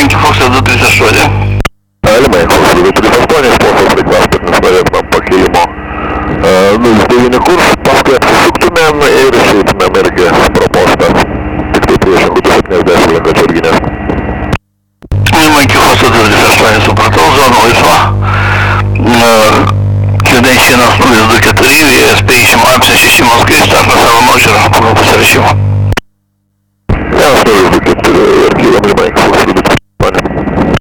Yankee Fox 238. Лимейн Fox 238, способ прикваспертный проектном по Килимо. 09 курс, Pascal Suktunen, Air Sheet America, proposta. Dictation, good to fitness, that's when the Turgines. Yankee Fox 238, продолжен, вышла. Кюденщина 102 Катариві, спейшим Апсен